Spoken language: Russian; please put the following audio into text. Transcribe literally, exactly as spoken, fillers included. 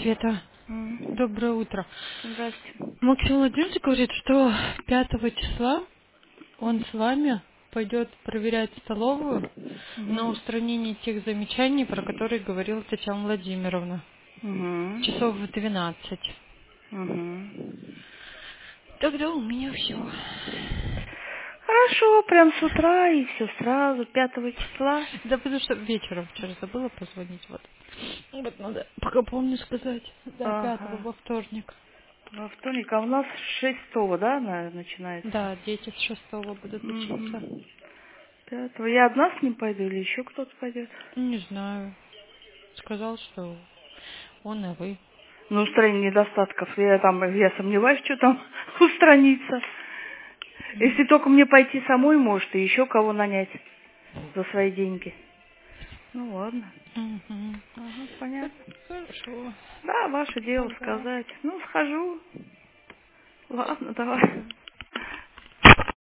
Света. М. Доброе утро. Здрасте. Максим Владимирович говорит, что пятого числа он М. с вами пойдет проверять столовую на Мгм. устранение тех замечаний, про которые говорила Татьяна Владимировна. Часов Мгм. в двенадцать. Мгм. Тогда у меня все. Хорошо, прям с утра и все сразу, пятого числа. Да потому что вечером вчера забыла позвонить. Вот. Вот надо, пока помню сказать. Да, пятого Ага. во вторник. Во вторник, а у нас шестого, да, наверное, начинается? Да, дети с шестого будут учиться. Угу. Пятого. Я одна с ним пойду или еще кто-то пойдет? Не знаю. Сказал, что он и вы. На устранение недостатков. Я там, я сомневаюсь, что там устранится. М. Если только мне пойти самой, может, и еще кого нанять за свои деньги. Ну ладно. Мгм. Ага, понятно. Хорошо. Да, ваше дело Ага. сказать. Ну, схожу. Ладно, давай.